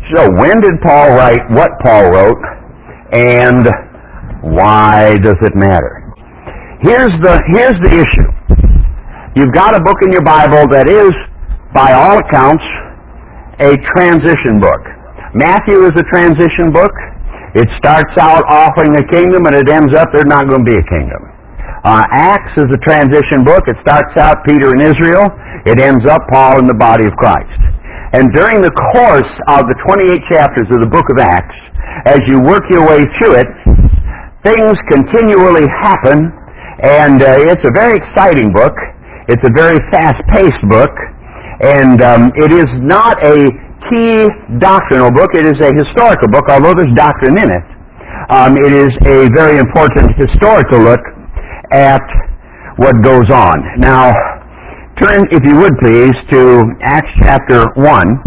So when did Paul write what Paul wrote, and why does it matter? Here's the issue. You've got a book in your Bible that is, by all accounts, a transition book. Matthew is a transition book. It starts out offering a kingdom, and it ends up there's not going to be a kingdom. Acts is a transition book. It starts out Peter in Israel. It ends up Paul in the body of Christ. And during the course of the 28 chapters of the book of Acts, as you work your way through it, things continually happen, and it's a very exciting book. It's a very fast-paced book, and it is not a key doctrinal book. It is a historical book, although there's doctrine in it. It is a very important historical look at what goes on. Now, turn, if you would please, to Acts chapter 1.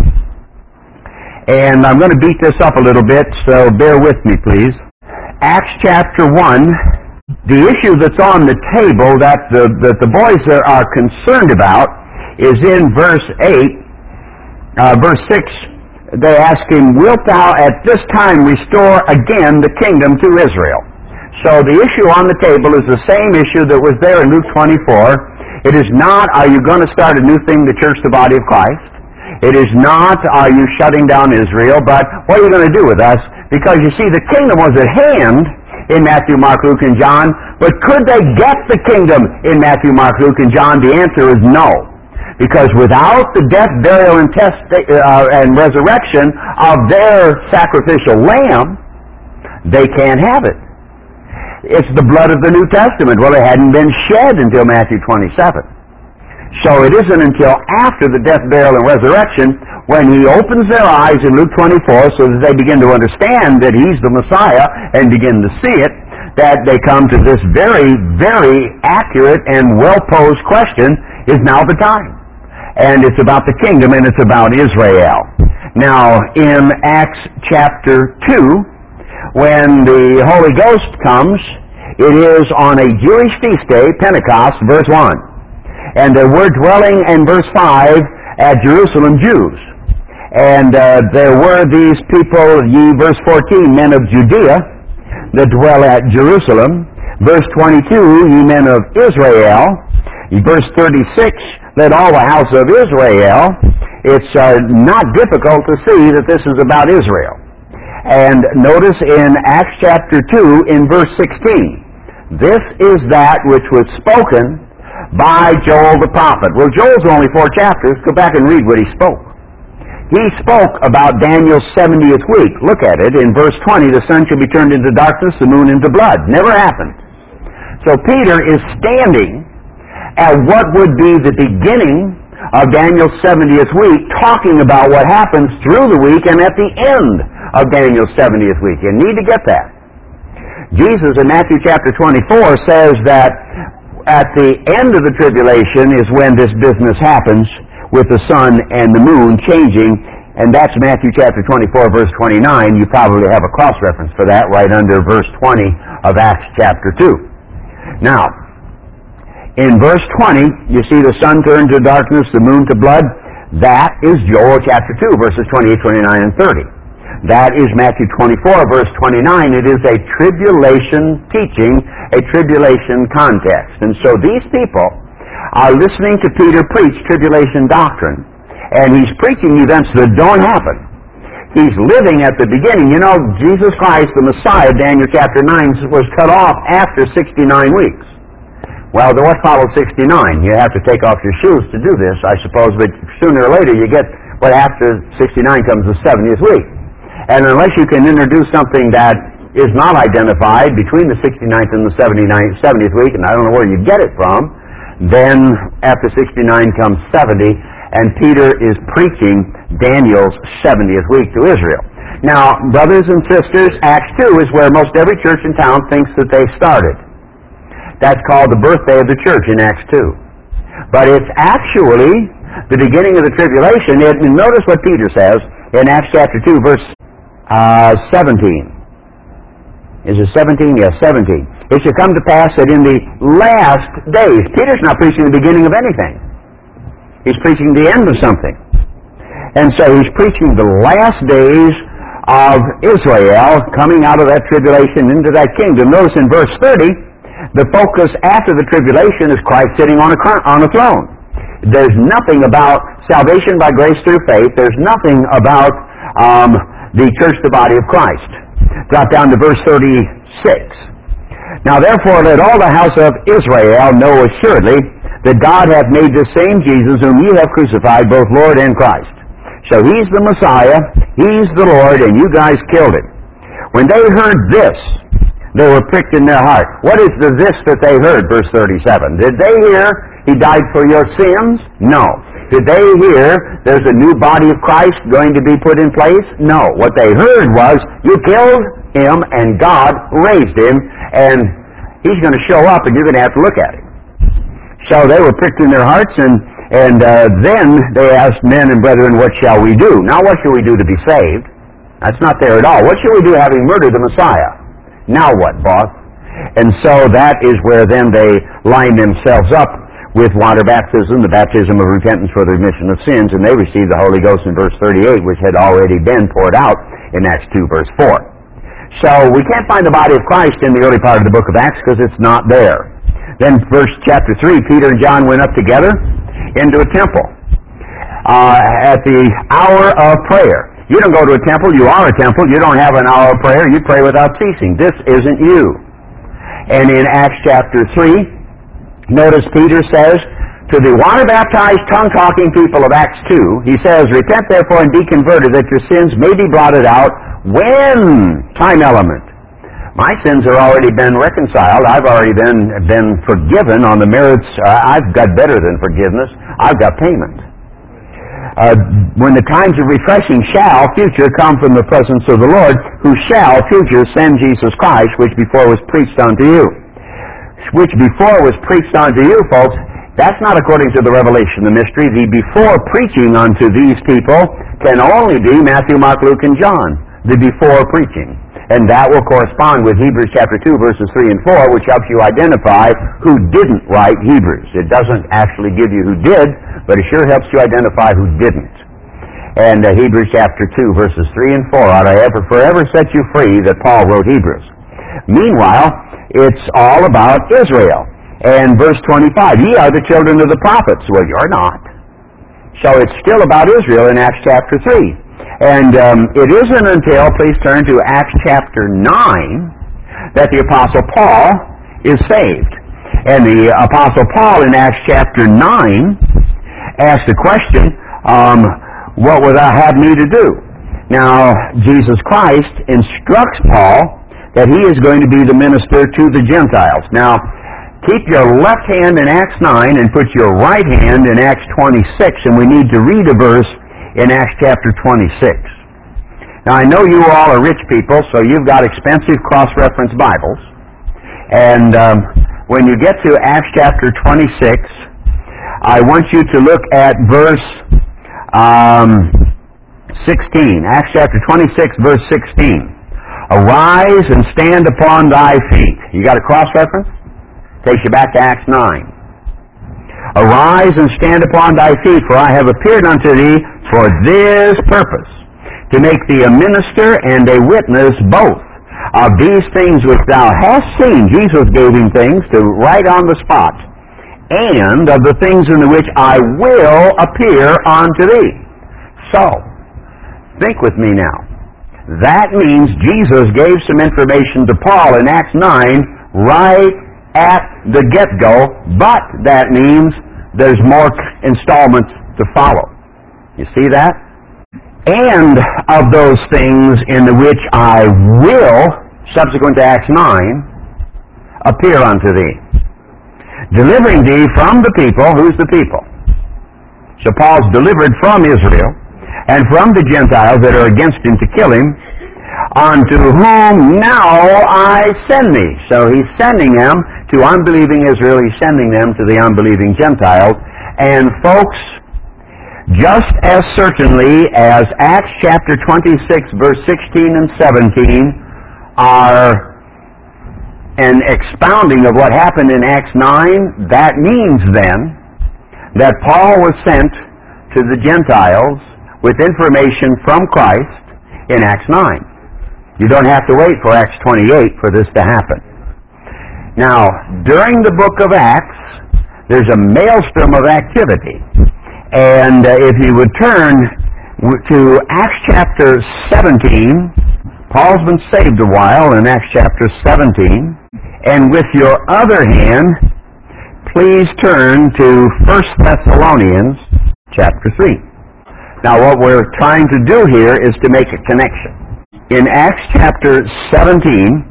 And I'm going to beat this up a little bit, so bear with me, please. Acts chapter 1, the issue that's on the table that the boys are concerned about is in verse 8, verse 6. They ask him, "Wilt thou at this time restore again the kingdom to Israel?" So the issue on the table is the same issue that was there in Luke 24. It is not, are you going to start a new thing, the church, the body of Christ? It is not, are you shutting down Israel? But what are you going to do with us? Because you see, the kingdom was at hand in Matthew, Mark, Luke, and John. But could they get the kingdom in Matthew, Mark, Luke, and John? The answer is no. Because without the death, burial, and resurrection of their sacrificial lamb, they can't have it. It's the blood of the New Testament. Well, it hadn't been shed until Matthew 27. So it isn't until after the death, burial, and resurrection when he opens their eyes in Luke 24 so that they begin to understand that he's the Messiah and begin to see it, that they come to this very, very accurate and well-posed question, is now the time. And it's about the kingdom, and it's about Israel. Now, in Acts chapter 2, when the Holy Ghost comes, it is on a Jewish feast day, Pentecost, verse 1. And there were dwelling, in verse 5, at Jerusalem Jews. And there were these people, ye, verse 14, men of Judea, that dwell at Jerusalem. Verse 22, ye men of Israel. Verse 36, let all the house of Israel. It's not difficult to see that this is about Israel. And notice in Acts chapter 2, in verse 16, this is that which was spoken by Joel the prophet. Well, Joel's only 4 chapters. Go back and read what he spoke. He spoke about Daniel's 70th week. Look at it. In verse 20, the sun shall be turned into darkness, the moon into blood. Never happened. So Peter is standing at what would be the beginning of Daniel's 70th week, talking about what happens through the week and at the end of Daniel's 70th week. You need to get that. Jesus in Matthew chapter 24 says that at the end of the tribulation is when this business happens with the sun and the moon changing, and that's Matthew chapter 24, verse 29. You probably have a cross-reference for that right under verse 20 of Acts chapter 2. Now, in verse 20, you see the sun turn to darkness, the moon to blood. That is Joel chapter 2, verses 28, 29, and 30. That is Matthew 24, verse 29. It is a tribulation teaching, a tribulation context. And so these people are listening to Peter preach tribulation doctrine, and he's preaching events that don't happen. He's living at the beginning. You know, Jesus Christ, the Messiah, Daniel chapter 9, was cut off after 69 weeks. Well, what followed 69? You have to take off your shoes to do this, I suppose, but sooner or later you get what after 69 comes the 70th week. And unless you can introduce something that is not identified between the 69th and the 70th week, and I don't know where you get it from, then after 69 comes 70, and Peter is preaching Daniel's 70th week to Israel. Now, brothers and sisters, Acts 2 is where most every church in town thinks that they started. That's called the birthday of the church in Acts 2. But it's actually the beginning of the tribulation. And notice what Peter says in Acts chapter 2, verse 17. Is it 17? Yes, 17. It shall come to pass that in the last days, Peter's not preaching the beginning of anything. He's preaching the end of something. And so he's preaching the last days of Israel coming out of that tribulation into that kingdom. Notice in verse 30, the focus after the tribulation is Christ sitting on a throne. There's nothing about salvation by grace through faith. There's nothing about the church, the body of Christ. Drop down to verse 36. Now therefore let all the house of Israel know assuredly that God hath made this same Jesus whom ye have crucified, both Lord and Christ. So he's the Messiah, he's the Lord, and you guys killed him. When they heard this, they were pricked in their heart. What is the this that they heard? Verse 37. Did they hear he died for your sins? No. Did they hear there's a new body of Christ going to be put in place? No. What they heard was, you killed him and God raised him, and he's going to show up and you're going to have to look at him. So they were pricked in their hearts, and then they asked, men and brethren, what shall we do? Now what shall we do to be saved? That's not there at all. What shall we do having murdered the Messiah? Now what, boss? And so that is where then they line themselves up with water baptism, the baptism of repentance for the remission of sins, and they received the Holy Ghost in verse 38, which had already been poured out in Acts 2, verse 4. So we can't find the body of Christ in the early part of the book of Acts because it's not there. Then verse chapter 3, Peter and John went up together into a temple at the hour of prayer. You don't go to a temple, you are a temple. You don't have an hour of prayer, you pray without ceasing. This isn't you. And in Acts chapter 3, notice Peter says to the water-baptized, tongue-talking people of Acts 2, he says, repent therefore and be converted, that your sins may be blotted out. When? Time element. My sins have already been reconciled. I've already been forgiven on the merits. I've got better than forgiveness. I've got payment. When the times of refreshing shall, future, come from the presence of the Lord, who shall, future, send Jesus Christ, which before was preached unto you. Which before was preached unto you, folks, that's not according to the revelation, the mystery. The before preaching unto these people can only be Matthew, Mark, Luke, and John. The before preaching. And that will correspond with Hebrews chapter 2, verses 3 and 4, which helps you identify who didn't write Hebrews. It doesn't actually give you who did, but it sure helps you identify who didn't. And Hebrews chapter 2, verses 3 and 4 ought to forever set you free that Paul wrote Hebrews. Meanwhile, it's all about Israel. And verse 25, ye are the children of the prophets. Well, you're not. So it's still about Israel in Acts chapter 3. And it isn't until, please turn to Acts chapter 9, that the Apostle Paul is saved. And the Apostle Paul in Acts chapter 9 asked the question, what would I have me to do? Now, Jesus Christ instructs Paul that he is going to be the minister to the Gentiles. Now, keep your left hand in Acts 9 and put your right hand in Acts 26, and we need to read a verse in Acts chapter 26. Now, I know you all are rich people, so you've got expensive cross-reference Bibles. And when you get to Acts chapter 26, I want you to look at verse 16. Acts chapter 26, verse 16. Arise and stand upon thy feet. You got a cross-reference? Takes you back to Acts 9. Arise and stand upon thy feet, for I have appeared unto thee for this purpose, to make thee a minister and a witness both of these things which thou hast seen. Jesus gave him things to write on the spot, and of the things in the which I will appear unto thee. So, think with me now. That means Jesus gave some information to Paul in Acts 9 right at the get-go, but that means there's more installments to follow. You see that? And of those things in which I will, subsequent to Acts 9, appear unto thee, delivering thee from the people. Who's the people? So Paul's delivered from Israel and from the Gentiles that are against him to kill him, unto whom now I send thee. So he's sending them to unbelieving Israel. He's sending them to the unbelieving Gentiles. And folks, just as certainly as Acts chapter 26, verse 16 and 17 are an expounding of what happened in Acts 9, that means then that Paul was sent to the Gentiles with information from Christ in Acts 9. You don't have to wait for Acts 28 for this to happen. Now, during the book of Acts, there's a maelstrom of activity. And if you would turn to Acts chapter 17, Paul's been saved a while in Acts chapter 17. And with your other hand, please turn to 1 Thessalonians chapter 3. Now, what we're trying to do here is to make a connection. In Acts chapter 17,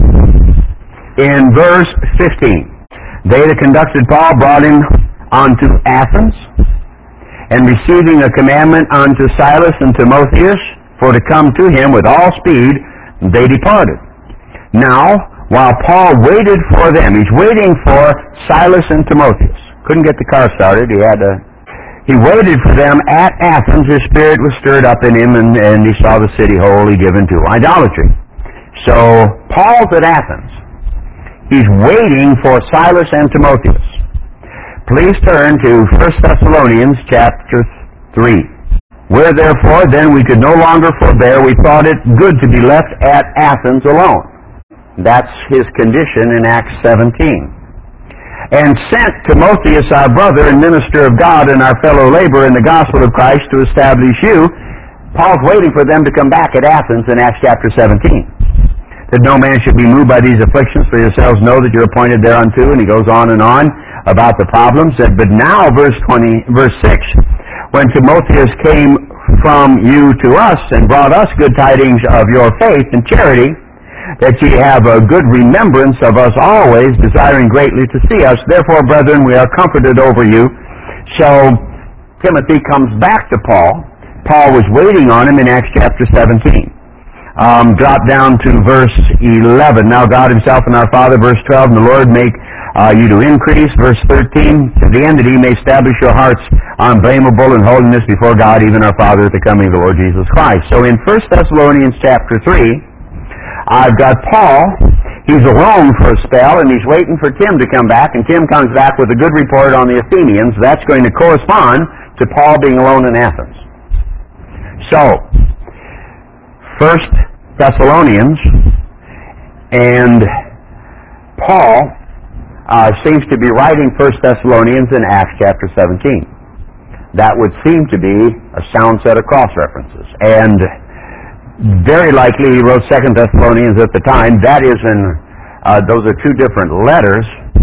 in verse 15, they that conducted Paul brought him unto Athens, and receiving a commandment unto Silas and Timotheus for to come to him with all speed, they departed. Now, while Paul waited for them, he's waiting for Silas and Timotheus. Couldn't get the car started. He waited for them at Athens. His spirit was stirred up in him, and he saw the city wholly given to idolatry. So, Paul's at Athens. He's waiting for Silas and Timotheus. Please turn to 1 Thessalonians chapter 3. Where therefore then we could no longer forbear, we thought it good to be left at Athens alone. That's his condition in Acts 17. And sent Timotheus our brother and minister of God and our fellow laborer in the gospel of Christ to establish you. Paul's waiting for them to come back at Athens in Acts chapter 17. That no man should be moved by these afflictions, for yourselves know that you're appointed thereunto. And he goes on and on about the problems. But now, verse 6, when Timotheus came from you to us and brought us good tidings of your faith and charity, that ye have a good remembrance of us always, desiring greatly to see us. Therefore, brethren, we are comforted over you. So, Timothy comes back to Paul. Paul was waiting on him in Acts chapter 17. Drop down to verse 11. Now God himself and our Father, verse 12, and the Lord make you to increase, verse 13, to the end that he may establish your hearts unblameable in holiness before God, even our Father, at the coming of the Lord Jesus Christ. So in 1 Thessalonians chapter 3, I've got Paul. He's alone for a spell, and he's waiting for Tim to come back, and Tim comes back with a good report on the Athenians. That's going to correspond to Paul being alone in Athens. So, 1 Thessalonians and Paul seems to be writing 1 Thessalonians in Acts chapter 17. That would seem to be a sound set of cross-references. And very likely he wrote 2 Thessalonians at the time. That is those are two different letters.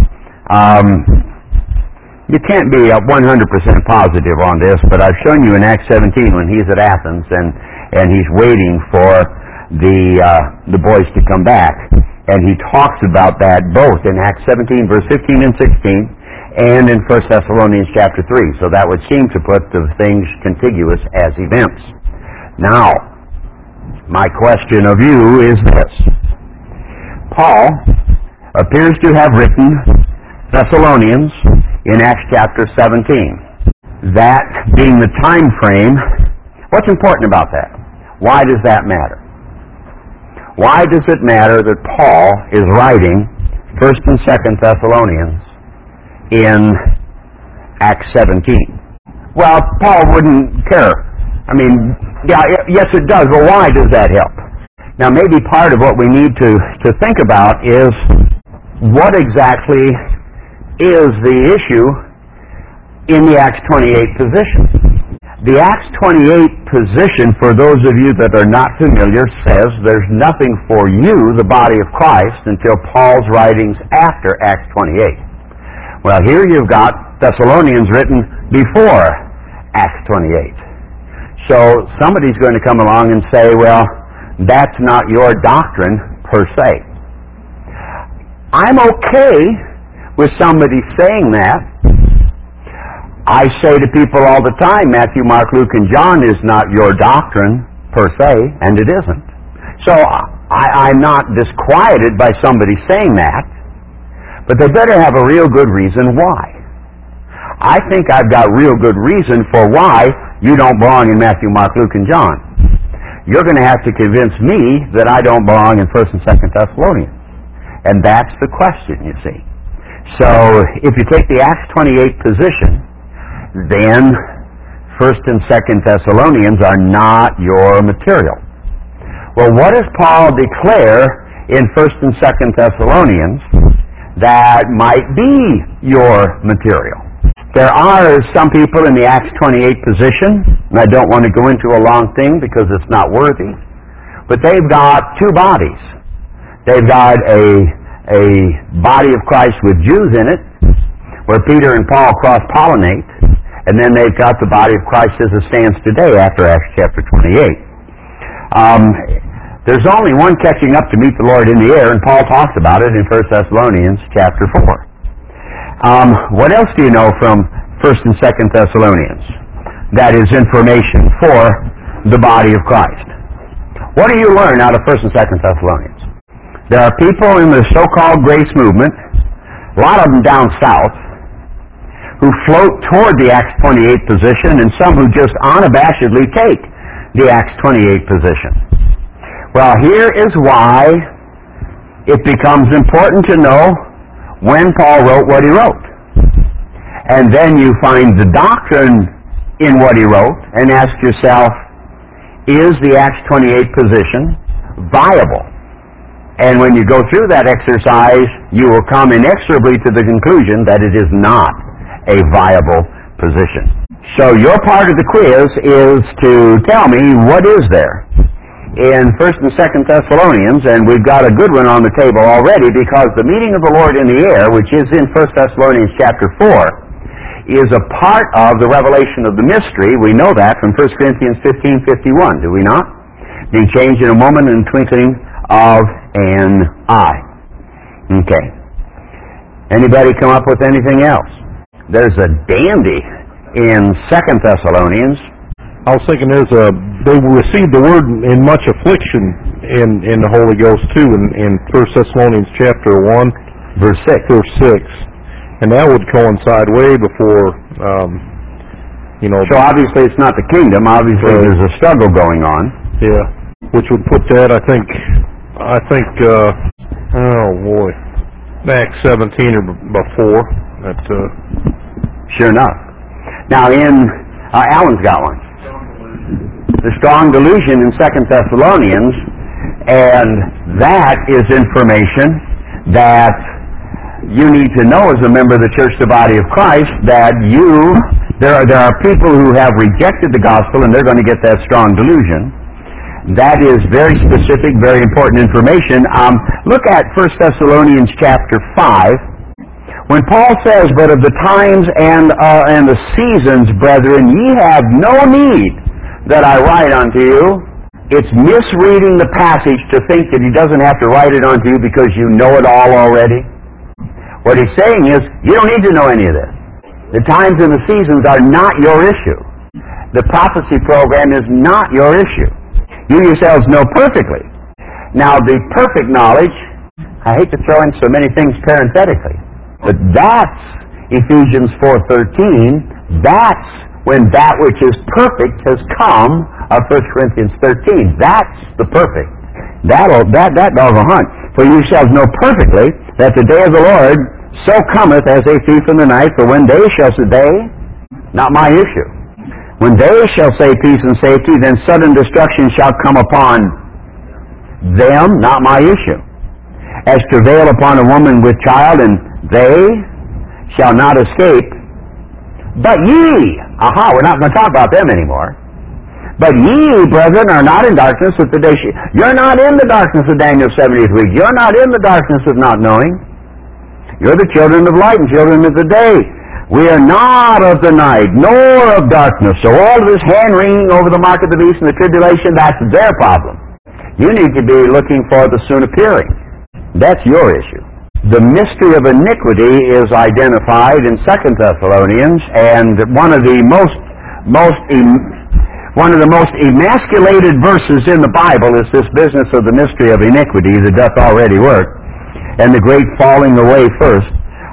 You can't be 100% positive on this, but I've shown you in Acts 17 when he's at Athens and he's waiting for the boys to come back. And he talks about that both in Acts 17, verse 15 and 16, and in 1 Thessalonians chapter 3. So that would seem to put the things contiguous as events. Now, my question of you is this. Paul appears to have written Thessalonians in Acts chapter 17. That being the time frame, what's important about that? Why does that matter? Why does it matter that Paul is writing 1 and 2 Thessalonians in Acts 17? Well, Paul wouldn't care. I mean, yes it does, but why does that help? Now maybe part of what we need to think about is what exactly is the issue in the Acts 28 position. The Acts 28 position, for those of you that are not familiar, says there's nothing for you, the body of Christ, until Paul's writings after Acts 28. Well, here you've got Thessalonians written before Acts 28. So somebody's going to come along and say, well, that's not your doctrine per se. I'm okay with somebody saying that. I say to people all the time, Matthew, Mark, Luke, and John is not your doctrine per se, and it isn't. So I'm not disquieted by somebody saying that, but they better have a real good reason why. I think I've got real good reason for why you don't belong in Matthew, Mark, Luke, and John. You're going to have to convince me that I don't belong in 1 and 2 Thessalonians. And that's the question, you see. So if you take the Acts 28 position, then 1st and 2nd Thessalonians are not your material. Well, what does Paul declare in 1st and 2nd Thessalonians that might be your material? There are some people in the Acts 28 position, and I don't want to go into a long thing because it's not worthy, but they've got two bodies. They've got a body of Christ with Jews in it, where Peter and Paul cross-pollinate, and then they've got the body of Christ as it stands today after Acts chapter 28. There's only one catching up to meet the Lord in the air, and Paul talks about it in 1 Thessalonians chapter 4. What else do you know from 1 and 2 Thessalonians? That is information for the body of Christ. What do you learn out of 1 and 2 Thessalonians? There are people in the so-called grace movement, a lot of them down south, who float toward the Acts 28 position, and some who just unabashedly take the Acts 28 position. Well, here is why it becomes important to know when Paul wrote what he wrote. And then you find the doctrine in what he wrote and ask yourself, is the Acts 28 position viable? And when you go through that exercise, you will come inexorably to the conclusion that it is not a viable position. So your part of the quiz is to tell me what is there in 1 and 2 Thessalonians, and we've got a good one on the table already because the meeting of the Lord in the air, which is in 1 Thessalonians chapter 4, is a part of the revelation of the mystery. We know that from 1 Corinthians 15:51, do we not? Being changed in a moment and twinkling of an eye. Okay. Anybody come up with anything else? There's a dandy in 2 Thessalonians. I was thinking they received the word in much affliction in the Holy Ghost too in 1 Thessalonians chapter 1 verse 6. And that would coincide way before So obviously it's not the kingdom, obviously there's a struggle going on. Yeah. Which would put that I think Acts 17 or before. Sure enough. Now Alan's got one. The strong delusion in 2 Thessalonians, and that is information that you need to know as a member of the church, the body of Christ, that there are people who have rejected the gospel and they're going to get that strong delusion. That is very specific, very important information. Look at 1 Thessalonians chapter 5. When Paul says, "But of the times and the seasons, brethren, ye have no need that I write unto you," it's misreading the passage to think that he doesn't have to write it unto you because you know it all already. What he's saying is, you don't need to know any of this. The times and the seasons are not your issue. The prophecy program is not your issue. You yourselves know perfectly. Now, the perfect knowledge, I hate to throw in so many things parenthetically, but that's Ephesians 4:13. That's when that which is perfect has come of 1 Corinthians 13. That's the perfect. That dog will hunt. For you yourselves know perfectly that the day of the Lord so cometh as a thief in the night, for when they shall say, they, not my issue, when they shall say peace and safety, then sudden destruction shall come upon them, not my issue. As travail upon a woman with child, and they shall not escape. But ye, we're not going to talk about them anymore. But ye, brethren, are not in darkness with the day. You're not in the darkness of Daniel's 70th week. You're not in the darkness of not knowing. You're the children of light and children of the day. We are not of the night, nor of darkness. So all of this hand-wringing over the mark of the beast and the tribulation, that's their problem. You need to be looking for the soon appearing. That's your issue. The mystery of iniquity is identified in 2 Thessalonians, and one of the most emasculated verses in the Bible is this business of the mystery of iniquity that doth already work, and the great falling away first.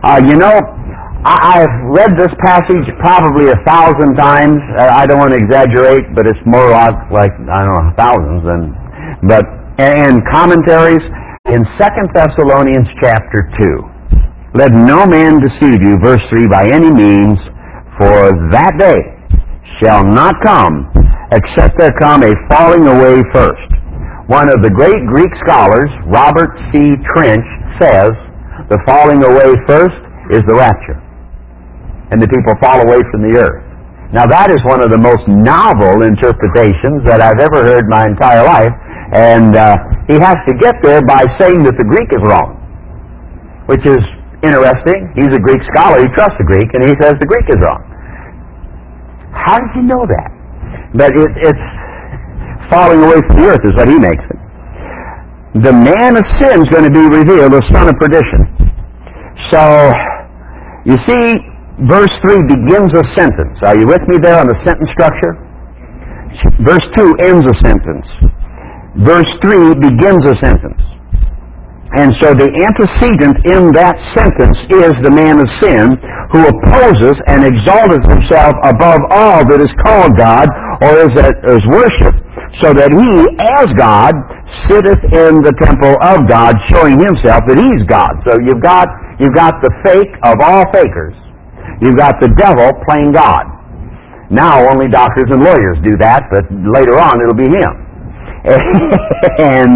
I've read this passage probably 1,000 times. I don't want to exaggerate, but it's more like thousands. And commentaries in 2 Thessalonians chapter 2. Let no man deceive you, verse 3, by any means, for that day shall not come except there come a falling away first. One of the great Greek scholars, Robert C. Trench, says the falling away first is the rapture, and the people fall away from the earth. Now that is one of the most novel interpretations that I've ever heard my entire life, and he has to get there by saying that the Greek is wrong, which is interesting. He's a Greek scholar, he trusts the Greek, and he says the Greek is wrong. How does he know that? But it's falling away from the earth is what he makes it. The man of sin is going to be revealed, the son of perdition. So, you see, verse 3 begins a sentence. Are you with me there on the sentence structure? Verse 2 ends a sentence. Verse 3 begins a sentence. And so the antecedent in that sentence is the man of sin who opposes and exalteth himself above all that is called God or is worshipped, so that he, as God, sitteth in the temple of God, showing himself that he's God. So you've got the fake of all fakers. You've got the devil playing God. Now only doctors and lawyers do that, but later on it'll be him. And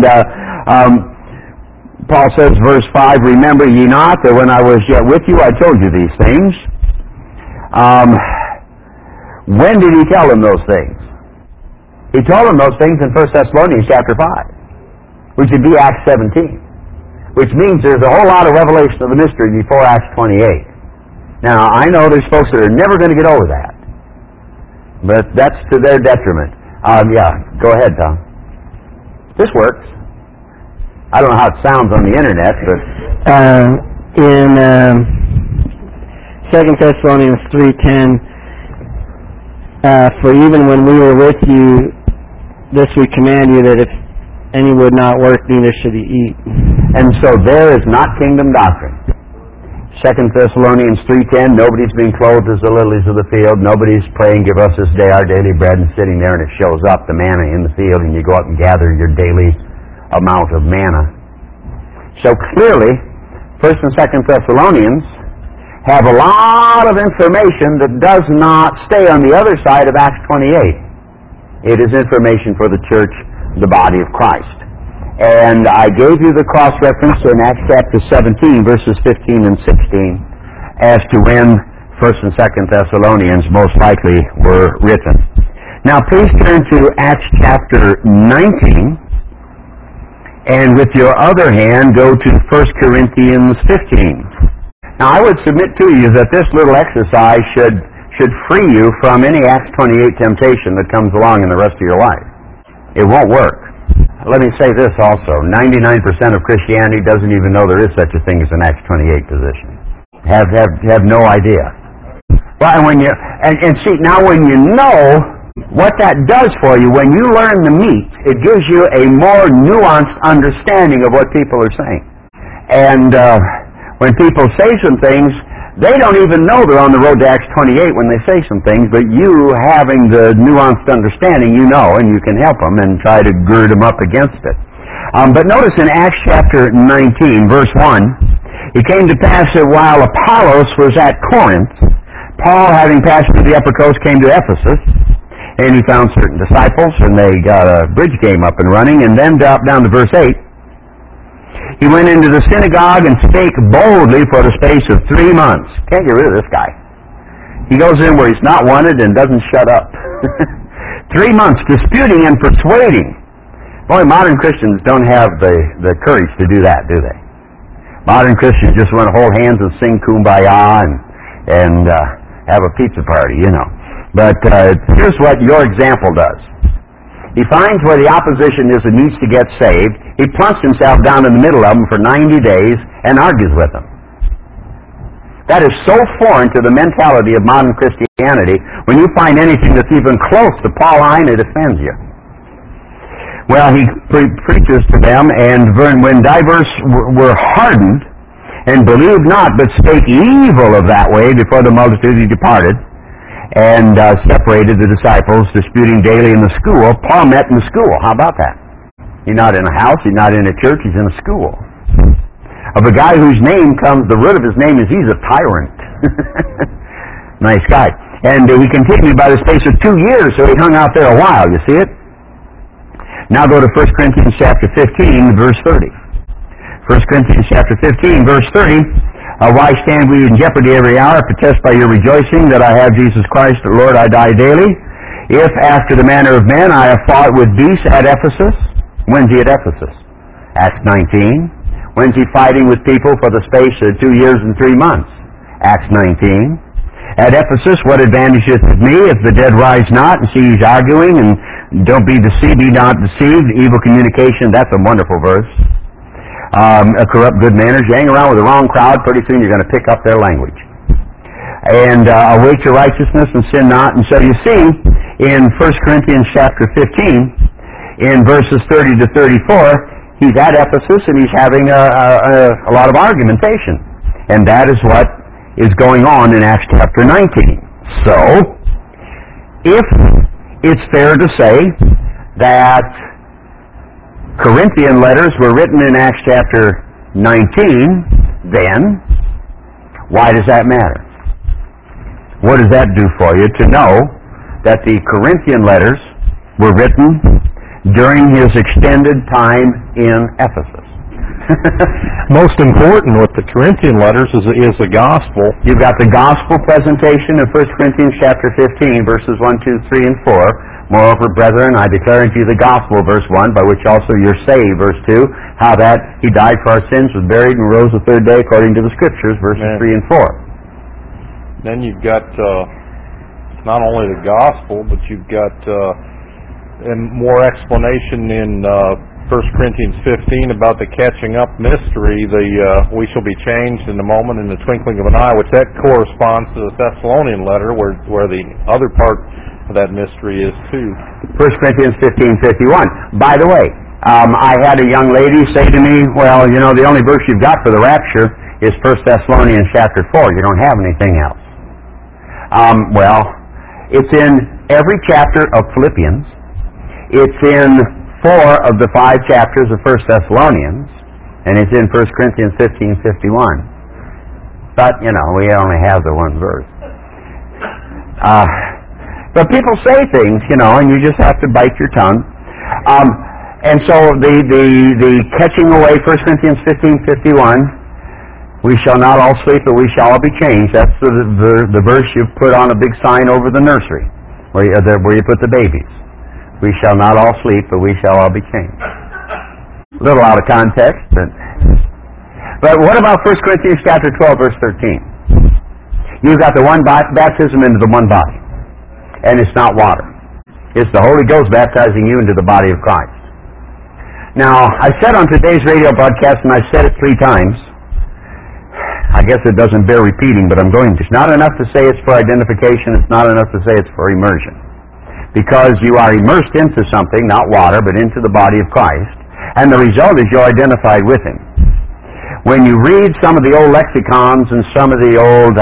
Paul says, verse 5, remember ye not that when I was yet with you I told you these things. When did he tell them those things? He told them those things in 1 Thessalonians chapter 5, which would be Acts 17, which means there's a whole lot of revelation of the mystery before Acts 28. Now, I know there's folks that are never going to get over that, but that's to their detriment. Yeah, go ahead, Tom. This works. I don't know how it sounds on the internet, but in 2 Thessalonians 3:10, for even when we were with you, this we command you, that if any would not work, neither should he eat. And so there is not kingdom doctrine. 2 Thessalonians 3:10, nobody's being clothed as the lilies of the field. Nobody's praying, give us this day our daily bread, and sitting there and it shows up, the manna in the field, and you go out and gather your daily amount of manna. So clearly, 1 and 2 Thessalonians have a lot of information that does not stay on the other side of Acts 28. It is information for the church, the body of Christ. And I gave you the cross-reference in Acts chapter 17, verses 15 and 16, as to when 1 and 2 Thessalonians most likely were written. Now please turn to Acts chapter 19, and with your other hand go to 1 Corinthians 15. Now I would submit to you that this little exercise should free you from any Acts 28 temptation that comes along in the rest of your life. It won't work. Let me say this also. 99% of Christianity doesn't even know there is such a thing as an Acts 28 position. Have no idea. Well, and see, now when you know what that does for you, when you learn the meat, it gives you a more nuanced understanding of what people are saying. And when people say some things, they don't even know they're on the road to Acts 28 when they say some things, but you having the nuanced understanding, you know, and you can help them and try to gird them up against it. But notice in Acts chapter 19, verse 1, it came to pass that while Apollos was at Corinth, Paul, having passed through the upper coast, came to Ephesus, and he found certain disciples, and they got a bridge game up and running, and then dropped down to verse 8. He went into the synagogue and spake boldly for the space of 3 months. Can't get rid of this guy. He goes in where he's not wanted and doesn't shut up. 3 months disputing and persuading. Boy, modern Christians don't have the courage to do that, do they? Modern Christians just want to hold hands and sing Kumbaya and have a pizza party, you know. But here's what your example does. He finds where the opposition is and needs to get saved. He plunks himself down in the middle of them for 90 days and argues with them. That is so foreign to the mentality of modern Christianity. When you find anything that's even close to Pauline, it offends you. Well, he preaches to them, and when divers were hardened, and believed not, but spake evil of that way before the multitude, he departed, and separated the disciples, disputing daily in the school. Paul met in the school. How about that? He's not in a house, he's not in a church, he's in a school. Of a guy whose name comes, the root of his name is he's a tyrant. Nice guy. And he continued by the space of 2 years, so he hung out there a while. You see it? Now go to 1 Corinthians chapter 15, verse 30. 1 Corinthians chapter 15, verse 30. Why stand we in jeopardy every hour? Protest by your rejoicing that I have Jesus Christ, the Lord, I die daily. If, after the manner of men, I have fought with beasts at Ephesus. When's he at Ephesus? Acts 19. When's he fighting with people for the space of 2 years and 3 months? Acts 19. At Ephesus, what advantageth it me if the dead rise not? And see, he's arguing, and don't be deceived, be not deceived. Evil communication, that's a wonderful verse. A corrupt good manners. You hang around with the wrong crowd, pretty soon you're going to pick up their language. And await your righteousness and sin not. And so you see, in 1 Corinthians chapter 15, in verses 30 to 34, he's at Ephesus and he's having a lot of argumentation. And that is what is going on in Acts chapter 19. So, if it's fair to say that Corinthian letters were written in Acts chapter 19, then why does that matter? What does that do for you to know that the Corinthian letters were written during his extended time in Ephesus? Most important with the Corinthian letters is the gospel. You've got the gospel presentation in 1 Corinthians chapter 15, verses 1, 2, 3, and 4. Moreover, brethren, I declare unto you the gospel, verse 1, by which also you're saved, verse 2, how that he died for our sins, was buried, and rose the third day according to the Scriptures, verses 3 and 4. Then you've got not only the gospel, but you've got more explanation in 1 Corinthians 15 about the catching up mystery, we shall be changed in a moment, in the twinkling of an eye, which that corresponds to the Thessalonian letter, where the other part of that mystery is too. 1 Corinthians 15:51. By the way, I had a young lady say to me, well, you know, the only verse you've got for the rapture is 1 Thessalonians chapter 4. You don't have anything else. Well, it's in every chapter of Philippians. It's in 4 of the 5 chapters of 1 Thessalonians, and it's in 1 Corinthians 15:51. But, you know, we only have the one verse. But people say things, you know, and you just have to bite your tongue. And so the catching away, 1 Corinthians 15:51, we shall not all sleep, but we shall all be changed. That's the verse you put on a big sign over the nursery, where you put the babies. We shall not all sleep, but we shall all be changed. A little out of context, but what about 1 Corinthians chapter 12, verse 13? You've got the one baptism into the one body, and it's not water. It's the Holy Ghost baptizing you into the body of Christ. Now, I said on today's radio broadcast, and I've said it 3 times, I guess it doesn't bear repeating, but I'm going to. It's not enough to say it's for identification, it's not enough to say it's for immersion. Because you are immersed into something, not water, but into the body of Christ, and the result is you're identified with Him. When you read some of the old lexicons and some of the old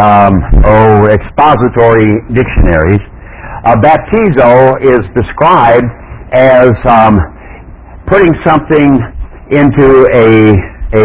expository dictionaries, baptizo is described as putting something into a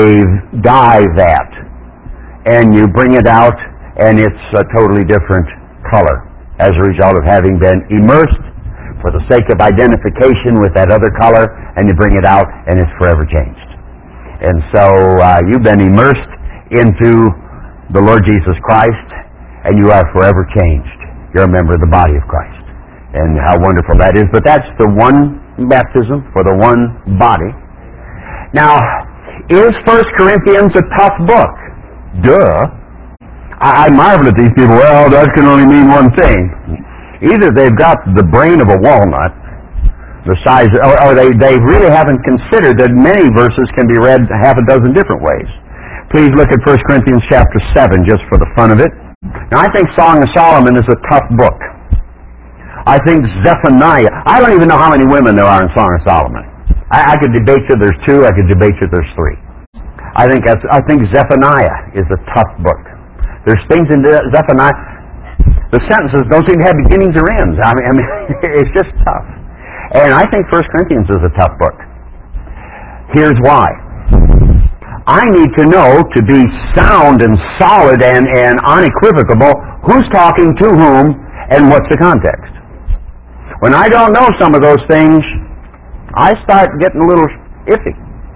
dye vat, and you bring it out, and it's a totally different color as a result of having been immersed for the sake of identification with that other color, and you bring it out, and it's forever changed. And so you've been immersed into the Lord Jesus Christ, and you are forever changed. You're a member of the body of Christ. And how wonderful that is. But that's the one baptism for the one body. Now, is 1 Corinthians a tough book? Duh. I marvel at these people. Well, that can only mean one thing. Either they've got the brain of a walnut, the size, or they really haven't considered that many verses can be read half a dozen different ways. Please look at 1 Corinthians chapter 7, just for the fun of it. Now, I think Song of Solomon is a tough book. I think Zephaniah, I don't even know how many women there are in Song of Solomon. I could debate you there's 2, I could debate you there's 3. I think Zephaniah is a tough book. There's things in Zephaniah, the sentences don't seem to have beginnings or ends. I mean, it's just tough. And I think 1 Corinthians is a tough book. Here's why. I need to know, to be sound and solid and unequivocal, who's talking to whom And what's the context? When I don't know some of those things, I start getting a little iffy.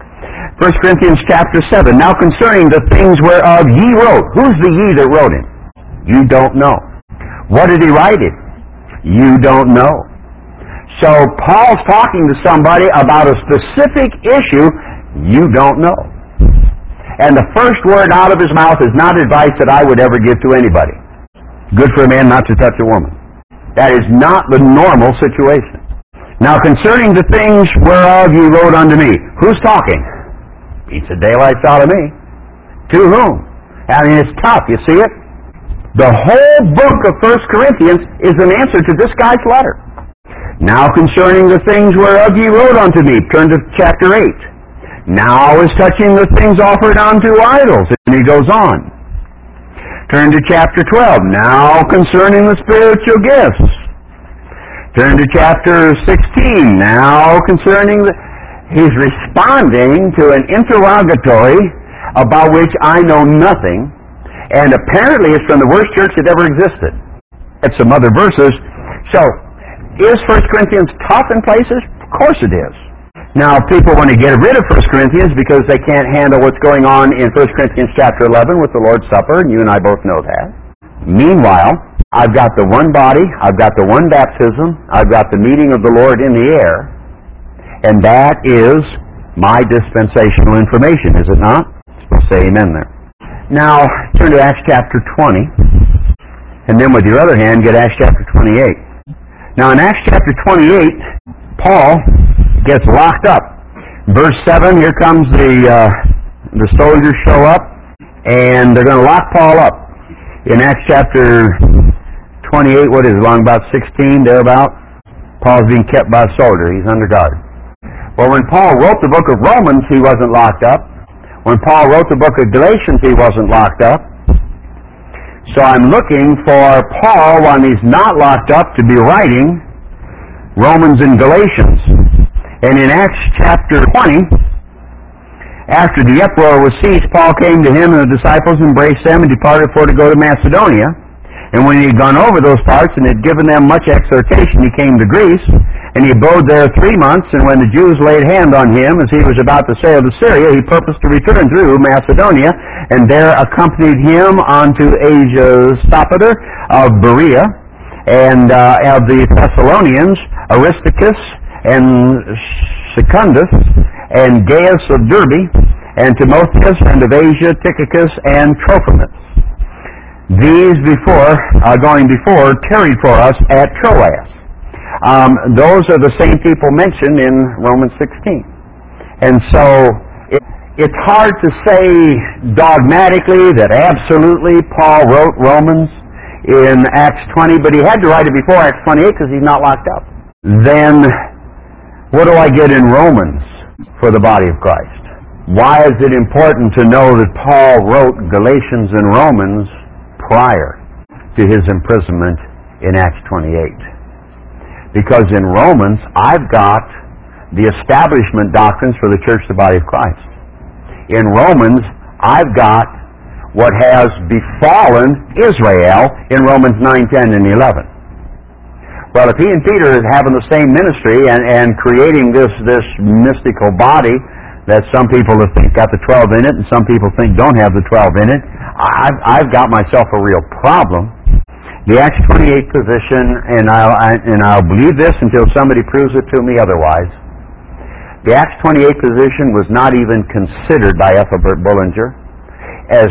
1 Corinthians chapter 7, now concerning the things whereof ye wrote. Who's the ye that wrote him? You don't know. What did he write it? You don't know. So Paul's talking to somebody about a specific issue you don't know. And the first word out of his mouth is not advice that I would ever give to anybody. Good for a man not to touch a woman. That is not the normal situation. Now concerning the things whereof ye wrote unto me. Who's talking? Beats the daylights out of me. To whom? I mean, it's tough. You see it? The whole book of 1 Corinthians is an answer to this guy's letter. Now concerning the things whereof ye wrote unto me. Turn to chapter 8. Now is touching the things offered unto idols. And he goes on. Turn to chapter 12. Now concerning the spiritual gifts. Turn to chapter 16. Now concerning the... He's responding to an interrogatory about which I know nothing, and apparently it's from the worst church that ever existed. It's some other verses. So, is 1 Corinthians tough in places? Of course it is. Now, people want to get rid of 1 Corinthians because they can't handle what's going on in 1 Corinthians chapter 11 with the Lord's Supper, and you and I both know that. Meanwhile, I've got the one body, I've got the one baptism, I've got the meeting of the Lord in the air, and that is my dispensational information, is it not? We'll say amen there. Now, turn to Acts chapter 20, and then with your other hand, get Acts chapter 28. Now, in Acts chapter 28, Paul gets locked up. Verse 7, here comes the soldiers show up, and they're going to lock Paul up. In Acts chapter 28, what is it, along about 16, thereabout? Paul's being kept by a soldier. He's under guard. Well, when Paul wrote the book of Romans, he wasn't locked up. When Paul wrote the book of Galatians, he wasn't locked up. So I'm looking for Paul, when he's not locked up, to be writing Romans and Galatians. And in Acts chapter 20, after the uproar was ceased, Paul came to him, and the disciples embraced them and departed for to go to Macedonia. And when he had gone over those parts and had given them much exhortation, he came to Greece. And he abode there 3 months, and when the Jews laid hand on him, as he was about to sail to Syria, he purposed to return through Macedonia, and there accompanied him unto Asia Sopater of Berea, and of the Thessalonians, Aristarchus, and Secundus, and Gaius of Derbe, and Timotheus, and of Asia, Tychicus, and Trophimus. These going before, tarried for us at Troas. Those are the same people mentioned in Romans 16. And so it's hard to say dogmatically that absolutely Paul wrote Romans in Acts 20, but he had to write it before Acts 28 because he's not locked up. Then what do I get in Romans for the body of Christ? Why is it important to know that Paul wrote Galatians and Romans prior to his imprisonment in Acts 28? Because in Romans, I've got the establishment doctrines for the church, the body of Christ. In Romans, I've got what has befallen Israel in Romans 9, 10, and 11. Well, if he and Peter is having the same ministry and creating this mystical body that some people think got the 12 in it and some people think don't have the 12 in it, I've got myself a real problem. The Acts 28 position, and I'll believe this until somebody proves it to me otherwise, the Acts 28 position was not even considered by Ethelbert Bullinger as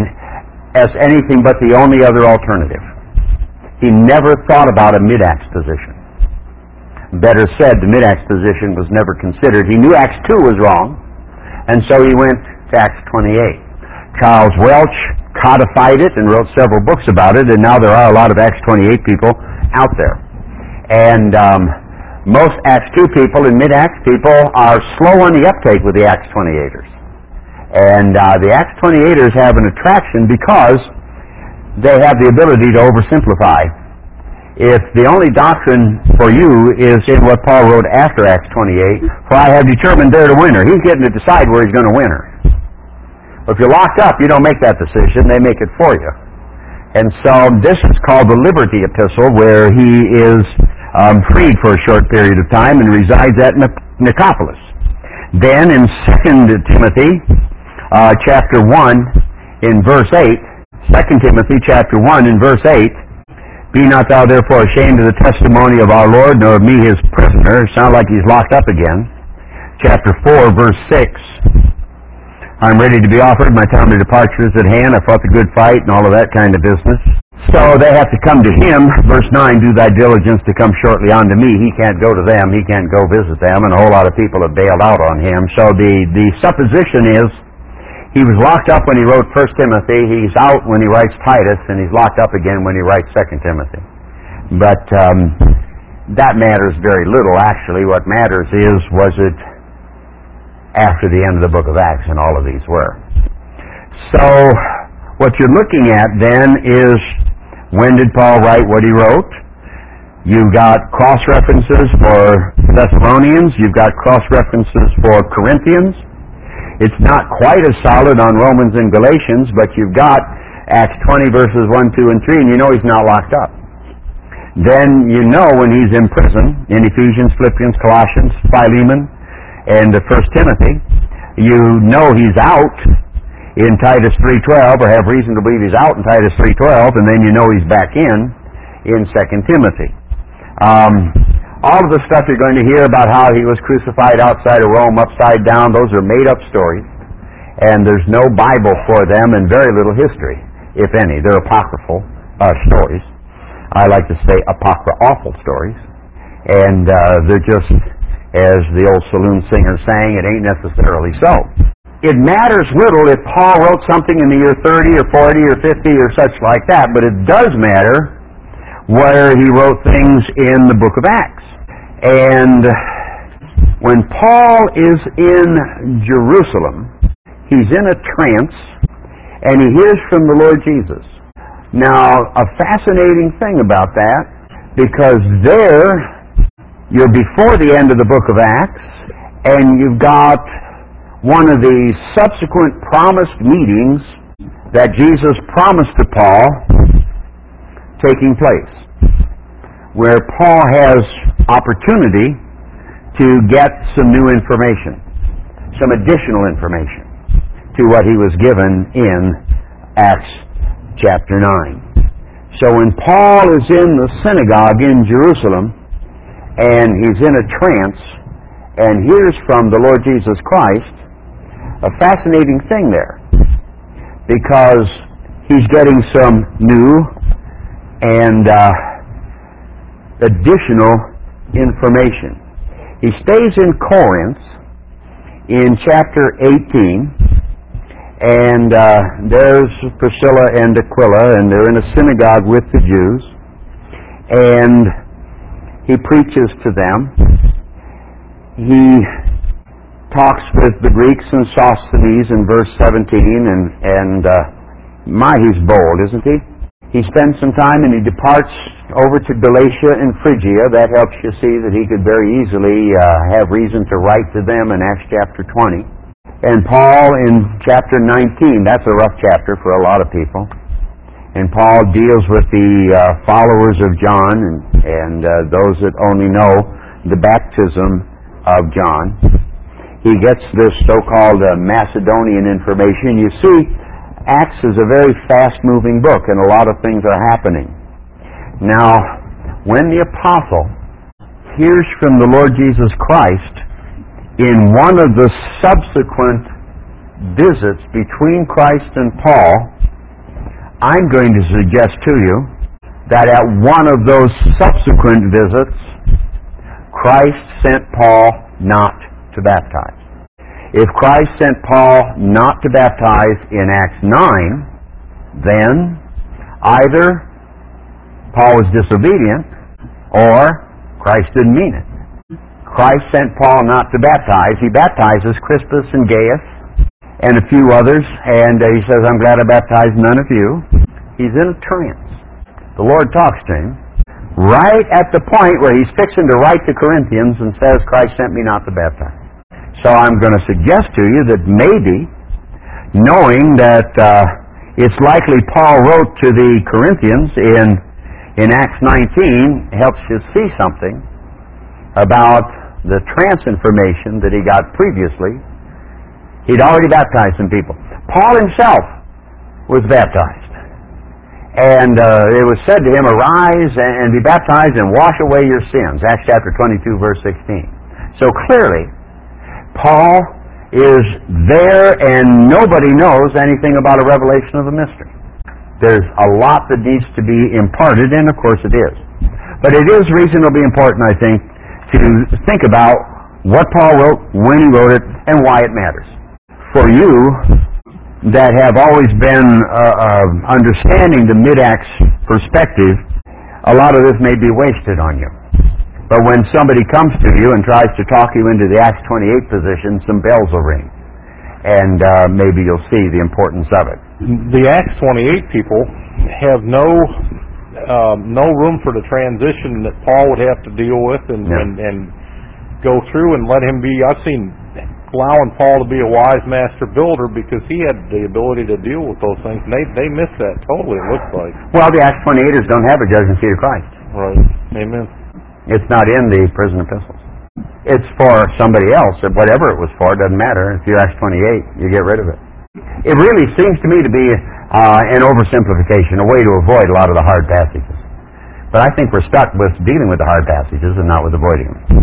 anything but the only other alternative. He never thought about a mid-Acts position. Better said, the mid-Acts position was never considered. He knew Acts 2 was wrong, and so he went to Acts 28. Charles Welch codified it and wrote several books about it, and now there are a lot of Acts 28 people out there. And most Acts 2 people and mid-Acts people are slow on the uptake with the Acts 28ers. And the Acts 28ers have an attraction because they have the ability to oversimplify. If the only doctrine for you is in what Paul wrote after Acts 28, for I have determined there to winner, he's getting to decide where he's going to winner. If you're locked up, you don't make that decision. They make it for you. And so this is called the Liberty Epistle, where he is freed for a short period of time and resides at Nicopolis. Then in 2 Timothy chapter 1 in verse 8, 2 Timothy chapter 1 in verse 8, "Be not thou therefore ashamed of the testimony of our Lord, nor of me his prisoner." Sound like he's locked up again. Chapter 4 verse 6, "I'm ready to be offered, my time of departure is at hand, I fought the good fight," and all of that kind of business. So they have to come to him. Verse 9, "Do thy diligence to come shortly unto me." He can't go to them, he can't go visit them, and a whole lot of people have bailed out on him. So the supposition is he was locked up when he wrote 1 Timothy, he's out when he writes Titus, and he's locked up again when he writes 2 Timothy. But that matters very little, actually. What matters is, was it after the end of the book of Acts, and all of these were. So what you're looking at then is, when did Paul write what he wrote? You've got cross-references for Thessalonians, you've got cross-references for Corinthians. It's not quite as solid on Romans and Galatians, but you've got Acts 20 verses 1, 2, and 3, and you know he's not locked up. Then you know when he's in prison, in Ephesians, Philippians, Colossians, Philemon, and 1 Timothy. You know he's out in Titus 3:12, or have reason to believe he's out in Titus 3:12, and then you know he's back in 2 Timothy. All of the stuff you're going to hear about how he was crucified outside of Rome upside down, those are made-up stories, and there's no Bible for them and very little history, if any. They're apocryphal stories. I like to say apocryphal stories, and they're just, as the old saloon singer sang, it ain't necessarily so. It matters little if Paul wrote something in the year 30 or 40 or 50 or such like that, but it does matter where he wrote things in the book of Acts. And when Paul is in Jerusalem, he's in a trance, and he hears from the Lord Jesus. Now, a fascinating thing about that, because there, you're before the end of the book of Acts, and you've got one of the subsequent promised meetings that Jesus promised to Paul taking place, where Paul has opportunity to get some new information, some additional information to what he was given in Acts chapter 9. So when Paul is in the synagogue in Jerusalem, and he's in a trance, and hears from the Lord Jesus Christ, a fascinating thing there, because he's getting some new and additional information. He stays in Corinth in chapter 18, and there's Priscilla and Aquila, and they're in a synagogue with the Jews, and he preaches to them. He talks with the Greeks and Sosthenes in verse 17, and he's bold, isn't he? He spends some time and he departs over to Galatia and Phrygia. That helps you see that he could very easily have reason to write to them in Acts chapter 20. And Paul in chapter 19, that's a rough chapter for a lot of people. And Paul deals with the followers of John and those that only know the baptism of John. He gets this so-called Macedonian information. You see, Acts is a very fast-moving book, and a lot of things are happening. Now, when the apostle hears from the Lord Jesus Christ in one of the subsequent visits between Christ and Paul, I'm going to suggest to you that at one of those subsequent visits, Christ sent Paul not to baptize. If Christ sent Paul not to baptize in Acts 9, then either Paul was disobedient or Christ didn't mean it. Christ sent Paul not to baptize. He baptizes Crispus and Gaius and a few others, and he says, I'm glad I baptized none of you. He's in a trance. The Lord talks to him right at the point where he's fixing to write to Corinthians and says, Christ sent me not to baptize. So I'm going to suggest to you that maybe, knowing that it's likely Paul wrote to the Corinthians in Acts 19, helps you see something about the trance information that he got previously. He'd already baptized some people. Paul himself was baptized. And it was said to him, "Arise and be baptized and wash away your sins." Acts chapter 22, verse 16. So clearly, Paul is there and nobody knows anything about a revelation of the mystery. There's a lot that needs to be imparted, and of course it is. But it is reasonably important, I think, to think about what Paul wrote, when he wrote it, and why it matters. For you that have always been understanding the mid-Acts perspective, a lot of this may be wasted on you. But when somebody comes to you and tries to talk you into the Acts 28 position, some bells will ring. And maybe you'll see the importance of it. The Acts 28 people have no room for the transition that Paul would have to deal with and go through and let him be. I've seen allowing Paul to be a wise master builder because he had the ability to deal with those things. And they missed that totally, it looks like. Well, the Acts 28ers don't have a judgment seat of Christ. Right. Amen. It's not in the prison epistles. It's for somebody else, and whatever it was for, it doesn't matter. If you're Acts 28, you get rid of it. It really seems to me to be an oversimplification, a way to avoid a lot of the hard passages. But I think we're stuck with dealing with the hard passages and not with avoiding them.